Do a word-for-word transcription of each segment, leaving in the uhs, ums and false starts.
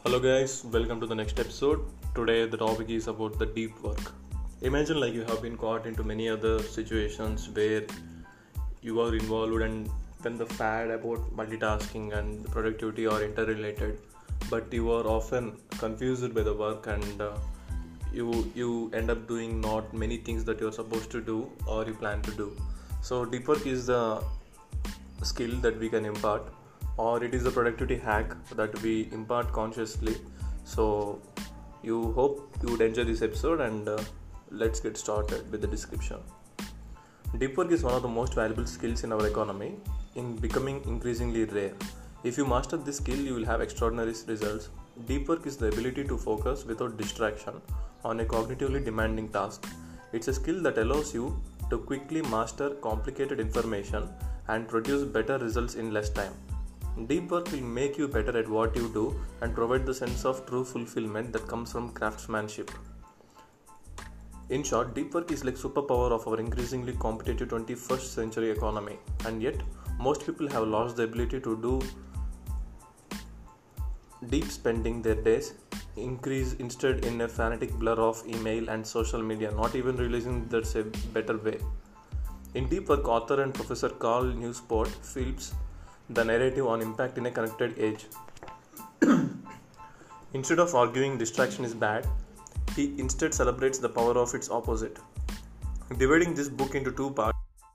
Hello guys, welcome to the next episode. Today the topic is about the deep work. Imagine like you have been caught into many other situations where you are involved and when the fad about multitasking and productivity are interrelated, but you are often confused by the work and uh, you you end up doing not many things that you are supposed to do or you plan to do. So deep work is the skill that we can impart, or it is a productivity hack that we impart consciously. So you hope you would enjoy this episode, and uh, let's get started with the description. Deep work is one of the most valuable skills in our economy, in becoming increasingly rare. If you master this skill, you will have extraordinary results. Deep work is the ability to focus without distraction on a cognitively demanding task. It's a skill that allows you to quickly master complicated information and produce better results in less time. Deep work will make you better at what you do and provide the sense of true fulfillment that comes from craftsmanship. In short, deep work is like superpower of our increasingly competitive twenty-first century economy, and yet most people have lost the ability to do deep, spending their days increase instead in a fanatic blur of email and social media, not even realizing there's a better way. In Deep Work, author and professor Carl Newport flips the narrative on impact in a connected age. Instead of arguing distraction is bad, he instead celebrates the power of its opposite. Dividing this book into two parts,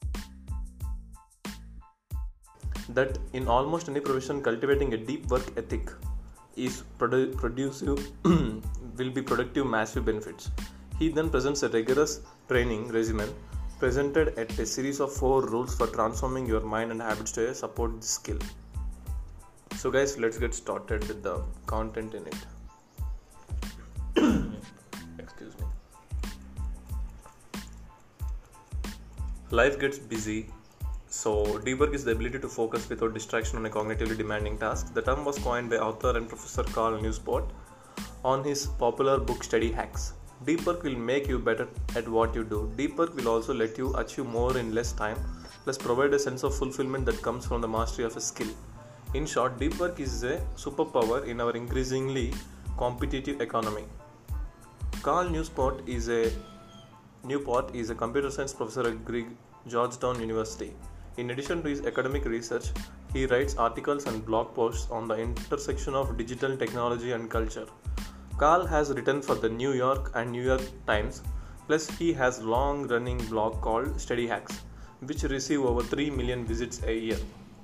that in almost any profession cultivating a deep work ethic is produ- producive will be productive massive benefits. He then presents a rigorous training regimen presented at a series of four rules for transforming your mind and habits to support this skill. So guys, let's get started with the content in it. Excuse me. Life gets busy, so deep work is the ability to focus without distraction on a cognitively demanding task. The term was coined by author and professor Carl Newport on his popular book Study Hacks. Deep work will make you better at what you do. Deep work will also let you achieve more in less time, plus provide a sense of fulfillment that comes from the mastery of a skill. In short, deep work is a superpower in our increasingly competitive economy. Carl Newport is a Newport is a computer science professor at Georgetown University. In addition to his academic research, he writes articles and blog posts on the intersection of digital technology and culture. Carl has written for the New York and New York Times, plus he has a long-running blog called Study Hacks, which receive over three million visits a year.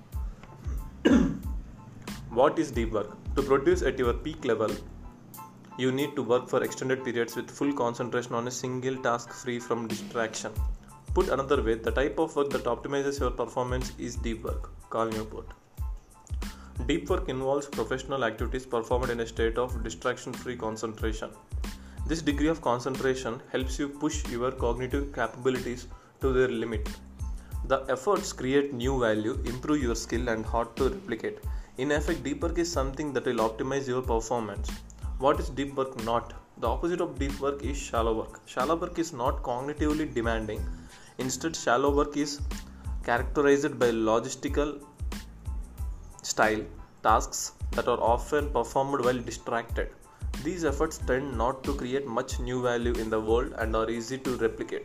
What is deep work? To produce at your peak level, you need to work for extended periods with full concentration on a single task free from distraction. Put another way, the type of work that optimizes your performance is deep work. Carl Newport. Deep work involves professional activities performed in a state of distraction-free concentration. This degree of concentration helps you push your cognitive capabilities to their limit. The efforts create new value, improve your skill, and hard to replicate. In effect, deep work is something that will optimize your performance. What is deep work not? The opposite of deep work is shallow work. Shallow work is not cognitively demanding. Instead, shallow work is characterized by logistical style tasks that are often performed while distracted. These efforts tend not to create much new value in the world and are easy to replicate.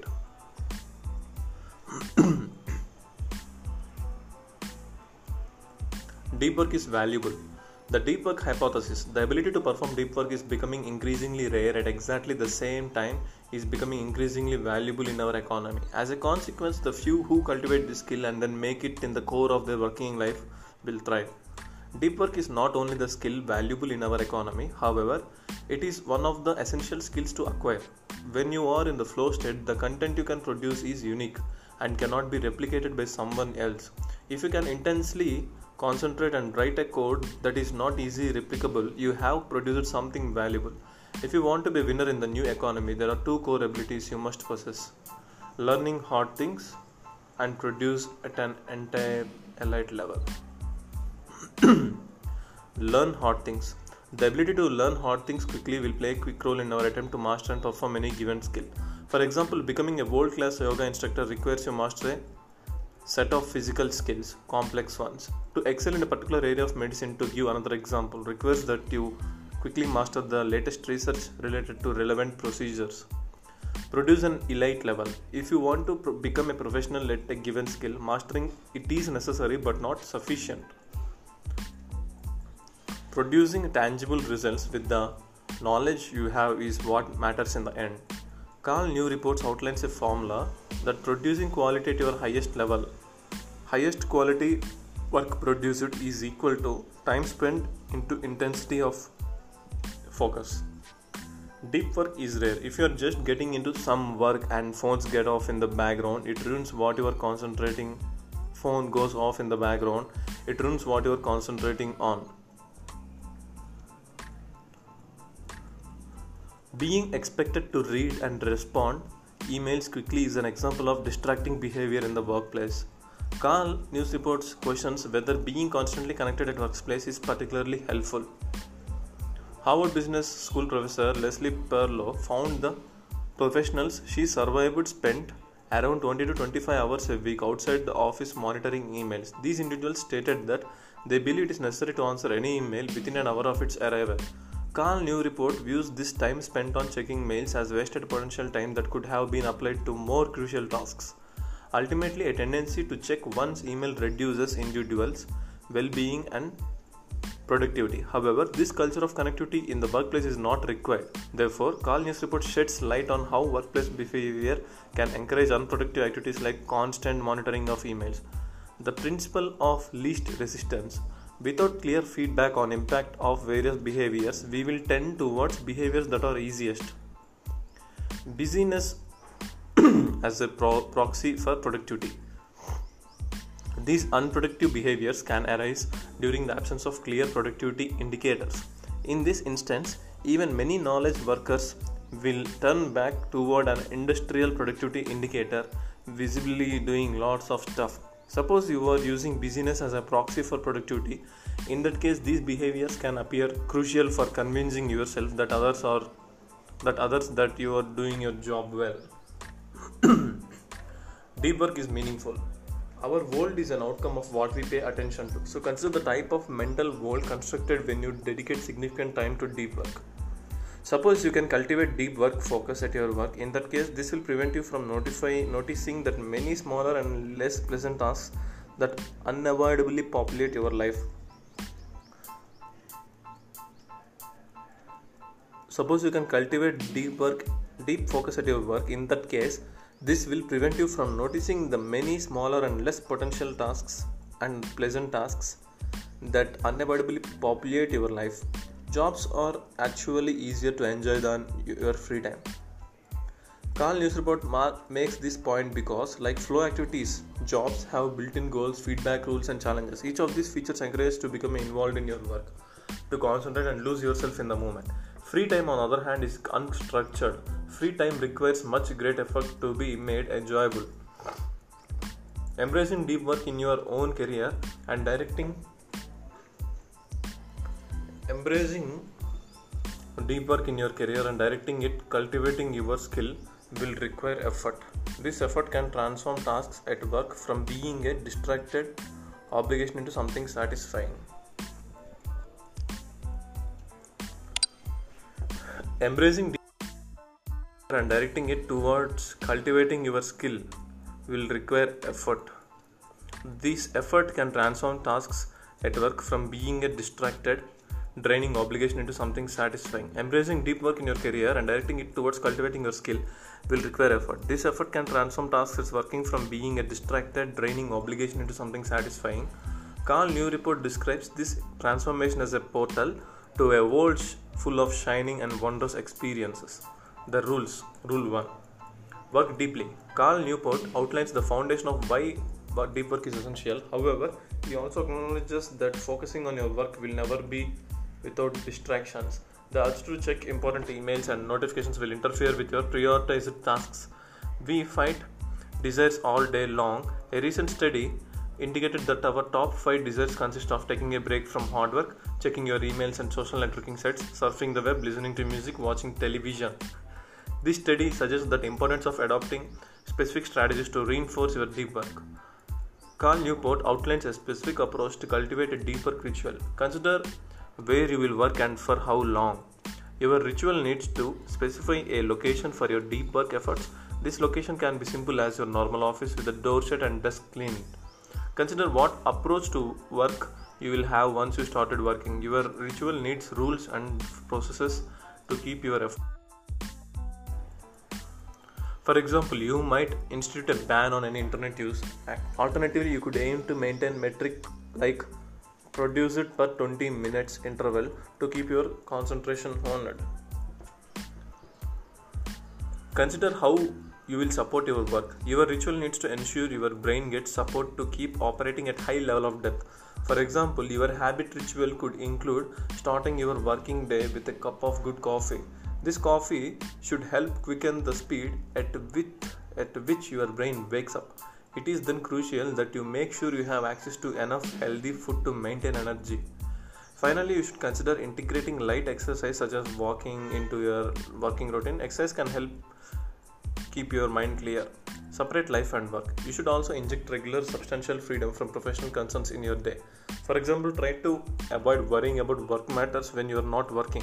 Deep work is valuable. The deep work hypothesis, the ability to perform deep work is becoming increasingly rare at exactly the same time is becoming increasingly valuable in our economy. As a consequence, the few who cultivate this skill and then make it in the core of their working life will thrive. Deep work is not only the skill valuable in our economy, however, it is one of the essential skills to acquire. When you are in the flow state, the content you can produce is unique and cannot be replicated by someone else. If you can intensely concentrate and write a code that is not easily replicable, you have produced something valuable. If you want to be a winner in the new economy, there are two core abilities you must possess: learning hard things and produce at an entire elite level. Learn hard things. The ability to learn hard things quickly will play a quick role in our attempt to master and perform any given skill. For example, becoming a world-class yoga instructor requires you master a set of physical skills, complex ones. To excel in a particular area of medicine, to give another example, requires that you quickly master the latest research related to relevant procedures. Produce an elite level. If you want to pro- become a professional at a given skill, mastering it is necessary but not sufficient. Producing tangible results with the knowledge you have is what matters in the end. Carl New Reports outlines a formula that producing quality at your highest level, highest quality work produced is equal to time spent into intensity of focus. Deep work is rare. If you are just getting into some work and phones get off in the background, it ruins what you are concentrating. Phone goes off in the background, it ruins what you are concentrating on. Being expected to read and respond emails quickly is an example of distracting behavior in the workplace. Carl News Reports questions whether being constantly connected at workplace is particularly helpful. Harvard Business School professor Leslie Perlow found the professionals she survived spent around twenty to twenty-five hours a week outside the office monitoring emails. These individuals stated that they believe it is necessary to answer any email within an hour of its arrival. Carl New Report views this time spent on checking mails as wasted potential time that could have been applied to more crucial tasks. Ultimately, a tendency to check one's email reduces individuals' well-being and productivity. However, this culture of connectivity in the workplace is not required. Therefore, Carl News Report sheds light on how workplace behavior can encourage unproductive activities like constant monitoring of emails. The principle of least resistance. Without clear feedback on impact of various behaviors, we will tend towards behaviors that are easiest. Busyness as a pro- proxy for productivity. These unproductive behaviors can arise during the absence of clear productivity indicators. In this instance, even many knowledge workers will turn back toward an industrial productivity indicator, visibly doing lots of stuff. Suppose you are using busyness as a proxy for productivity. In that case, these behaviors can appear crucial for convincing yourself that others are that others that you are doing your job well. Deep work is meaningful. Our world is an outcome of what we pay attention to. So consider the type of mental world constructed when you dedicate significant time to deep work. Suppose you can cultivate deep work focus at your work. In that case, this will prevent you from notify, noticing that many smaller and less pleasant tasks that unavoidably populate your life. Suppose you can cultivate deep work, deep focus at your work. In that case, this will prevent you from noticing the many smaller and less potential tasks and pleasant tasks that unavoidably populate your life. Jobs are actually easier to enjoy than your free time. Carl News Report makes this point because, like flow activities, jobs have built-in goals, feedback rules, and challenges. Each of these features encourage you to become involved in your work, to concentrate and lose yourself in the moment. Free time, on the other hand, is unstructured. Free time requires much great effort to be made enjoyable. Embracing deep work in your own career and directing Embracing deep work in your career and directing it, cultivating your skill will require effort. This effort can transform tasks at work from being a distracted obligation into something satisfying. Embracing deep work and directing it towards cultivating your skill will require effort. This effort can transform tasks at work from being a distracted draining obligation into something satisfying. Embracing deep work in your career and directing it towards cultivating your skill will require effort. This effort can transform tasks as working from being a distracted, draining obligation into something satisfying. Carl New Report describes this transformation as a portal to a world full of shining and wondrous experiences. The rules. Rule one. Work deeply. Carl Newport outlines the foundation of why deep work is essential. However, he also acknowledges that focusing on your work will never be without distractions. The urge to check important emails and notifications will interfere with your prioritized tasks. We fight desires all day long. A recent study indicated that our top five desires consist of taking a break from hard work, checking your emails and social networking sites, surfing the web, listening to music, watching television. This study suggests the importance of adopting specific strategies to reinforce your deep work. Carl Newport outlines a specific approach to cultivate a deep work ritual. Consider where you will work and for how long. Your ritual needs to specify a location for your deep work efforts. This location can be simple as your normal office with the door shut and desk cleaned. Consider what approach to work you will have once you started working. Your ritual needs rules and processes to keep your effort. For example, you might institute a ban on any internet use. Alternatively, you could aim to maintain metric like produce it per twenty minutes interval to keep your concentration honed. Consider how you will support your work. Your ritual needs to ensure your brain gets support to keep operating at high level of depth. For example, your habit ritual could include starting your working day with a cup of good coffee. This coffee should help quicken the speed at which, at which your brain wakes up. It is then crucial that you make sure you have access to enough healthy food to maintain energy. Finally, you should consider integrating light exercise such as walking into your working routine. Exercise can help keep your mind clear. Separate life and work. You should also inject regular substantial freedom from professional concerns in your day. For example, try to avoid worrying about work matters when you are not working.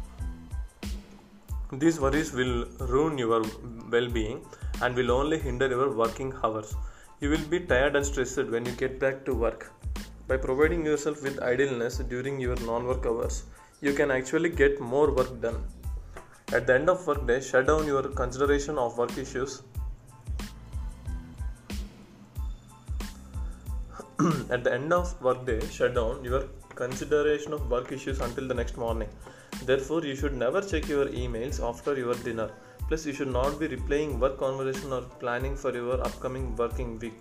These worries will ruin your well-being and will only hinder your working hours. You will be tired and stressed when you get back to work. By providing yourself with idleness during your non-work hours, you can actually get more work done. At the end of workday, shut down your consideration of work issues. At the end of workday, shut down your consideration of work issues until the next morning. Therefore, you should never check your emails after your dinner. Plus, you should not be replaying work conversation or planning for your upcoming working week.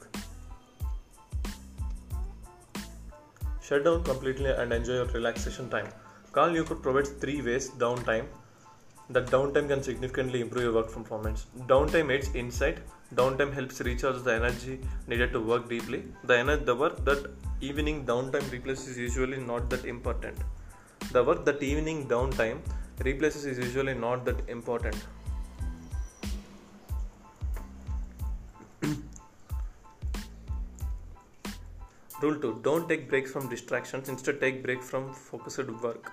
Shut down completely and enjoy your relaxation time. Carl Newport provides three ways downtime. That downtime can significantly improve your work performance. Downtime aids insight. Downtime helps recharge the energy needed to work deeply. The, ener- the work that evening downtime replaces is usually not that important. The work that evening downtime replaces is usually not that important. Rule two. Don't take breaks from distractions. Instead, take break from focused work.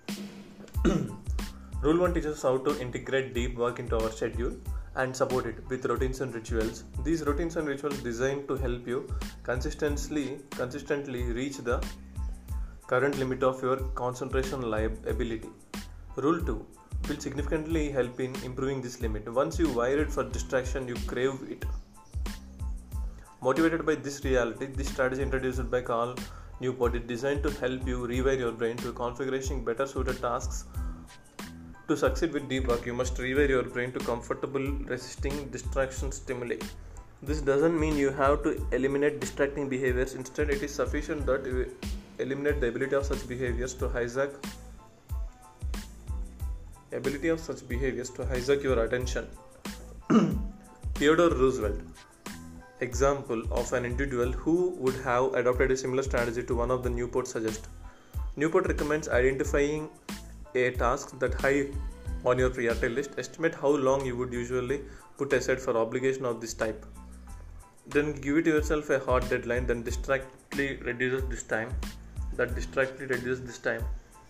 Rule one teaches us how to integrate deep work into our schedule and support it with routines and rituals. These routines and rituals designed to help you consistently, consistently reach the current limit of your concentration ability. Rule two will significantly help in improving this limit. Once you wire it for distraction, you crave it. Motivated by this reality, this strategy introduced by Carl Newport is designed to help you rewire your brain to configuration better suited tasks. To succeed with deep work, you must rewire your brain to comfortable resisting distraction stimuli. This doesn't mean you have to eliminate distracting behaviors. Instead, it is sufficient that you eliminate the ability of such behaviors to hijack ability of such behaviors to hijack your attention. Theodore Roosevelt, example of an individual who would have adopted a similar strategy to one of the Newport suggests. Newport recommends identifying a task that high on your priority list. Estimate how long you would usually put aside for obligation of this type. Then give it yourself a hard deadline. Then distractly reduces this time. That distractly reduces this time.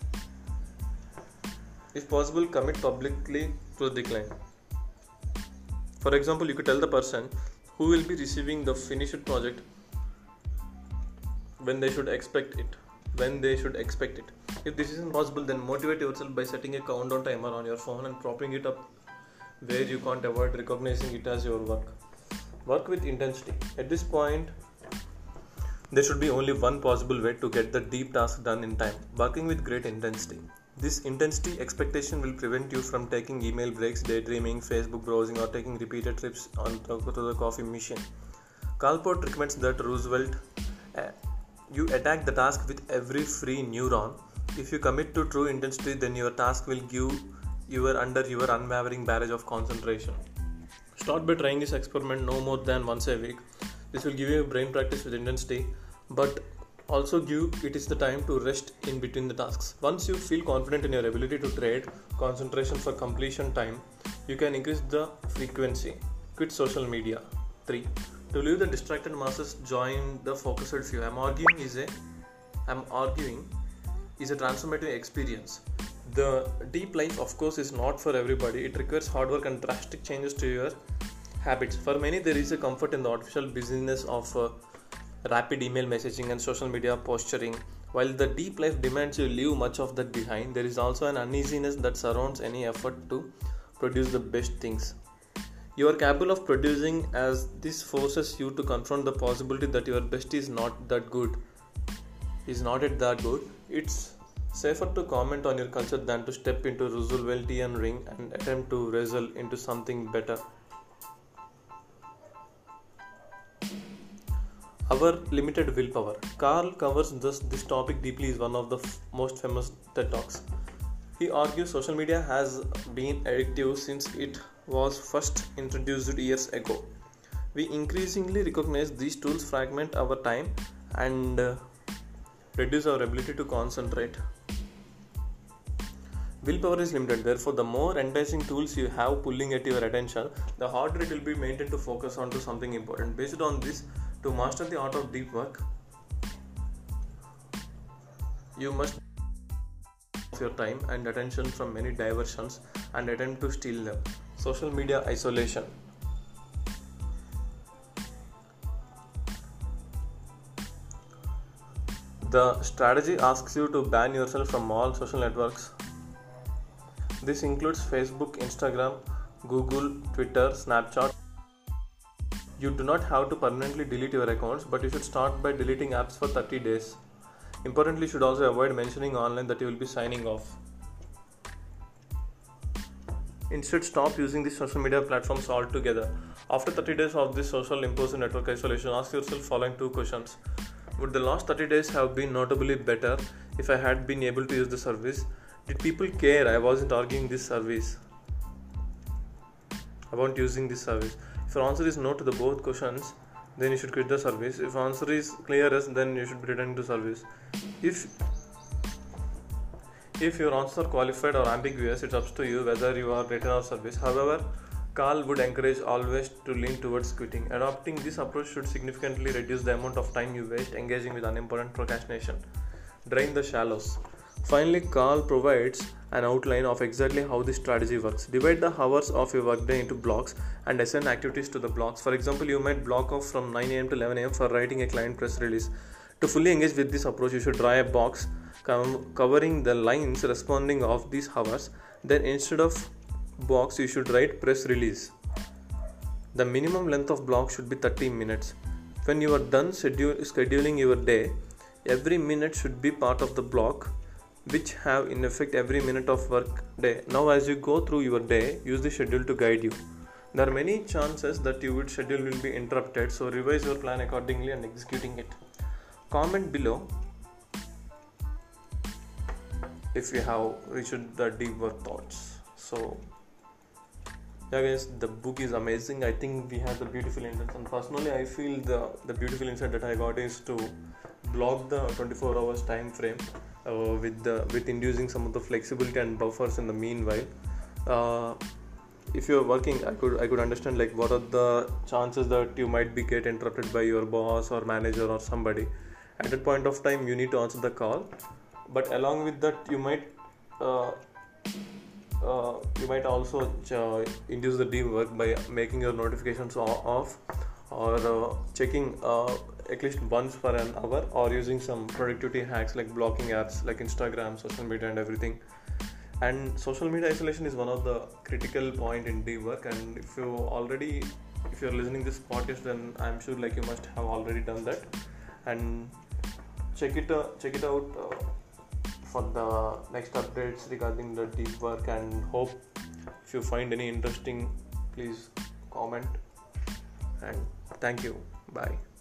If possible, commit publicly to the decline. For example, you could tell the person who will be receiving the finished project when they should expect it. When they should expect it. If this isn't possible, then motivate yourself by setting a countdown timer on your phone and propping it up where you can't avoid recognizing it as your work. Work with intensity. At this point, there should be only one possible way to get the deep task done in time. Working with great intensity. This intensity expectation will prevent you from taking email breaks, daydreaming, Facebook browsing, or taking repeated trips on to the coffee machine. Carl Newport recommends that Roosevelt uh, you attack the task with every free neuron. If you commit to true intensity, then your task will give you under your unwavering barrage of concentration. Start by trying this experiment no more than once a week. This will give you a brain practice with intensity, but also give it is the time to rest in between the tasks. Once you feel confident in your ability to trade concentration for completion time, you can increase the frequency. Quit social media. three. To leave the distracted masses, join the focused few. I'm arguing is a I'm arguing is a transformative experience. The deep life, of course, is not for everybody. It requires hard work and drastic changes to your habits. For many, there is a comfort in the artificial busyness of uh, rapid email messaging and social media posturing. While the deep life demands you leave much of that behind, there is also an uneasiness that surrounds any effort to produce the best things you are capable of producing, as this forces you to confront the possibility that your best is not that good. Is not it that good? It's safer to comment on your culture than to step into Rooseveltian ring and attempt to wrestle into something better. Our limited willpower. Carl covers this, this topic deeply in one of the f- most famous TED Talks. He argues social media has been addictive since it was first introduced years ago. We increasingly recognize these tools fragment our time and uh, reduce our ability to concentrate. Willpower is limited, therefore the more enticing tools you have pulling at your attention, the harder it will be maintained to focus on to something important. Based on this, to master the art of deep work, you must your time and attention from many diversions and attempt to steal them. Social media isolation. The strategy asks you to ban yourself from all social networks. This includes Facebook, Instagram, Google, Twitter, Snapchat. You do not have to permanently delete your accounts, but you should start by deleting apps for thirty days. Importantly, you should also avoid mentioning online that you will be signing off. Instead, stop using these social media platforms altogether. After thirty days of this social imposed network isolation, ask yourself following two questions. Would the last thirty days have been notably better if I had been able to use the service? Did people care I wasn't arguing this service about using this service? If your answer is no to the both questions, then you should quit the service. If answer is clear yes, then you should be returning to service. If if your answer qualified or ambiguous, it's up to you whether you are return or service. However, Carl would encourage always to lean towards quitting. Adopting this approach should significantly reduce the amount of time you waste engaging with unimportant procrastination. Drain the shallows. Finally, Carl provides an outline of exactly how this strategy works. Divide the hours of your workday into blocks and assign activities to the blocks. For example, you might block off from nine a.m. to eleven a.m. for writing a client press release. To fully engage with this approach, you should draw a box covering the lines responding of these hours. Then instead of box, you should write press release. The minimum length of block should be thirty minutes. When you are done scheduling your day, every minute should be part of the block, which have in effect every minute of work day. Now as you go through your day, use the schedule to guide you. There are many chances that your schedule will be interrupted, so revise your plan accordingly and executing it. Comment below if you have reached the deep work thoughts. So yeah guys, the book is amazing. I think we have the beautiful insights, and personally I feel the, the beautiful insight that I got is to block the twenty-four hours time frame uh, with the with inducing some of the flexibility and buffers in the meanwhile. Uh, if you're working, I could I could understand like what are the chances that you might be get interrupted by your boss or manager or somebody. At that point of time, you need to answer the call, but along with that, you might uh, uh, you might also uh, induce the deep work by making your notifications off or uh, checking uh, at least once for an hour, or using some productivity hacks like blocking apps like Instagram, social media and everything. And social media isolation is one of the critical point in deep work, and if you already if you're listening this podcast, then I'm sure like you must have already done that. And check it uh, check it out uh, for the next updates regarding the deep work, and hope if you find any interesting, please comment. And thank you. Bye.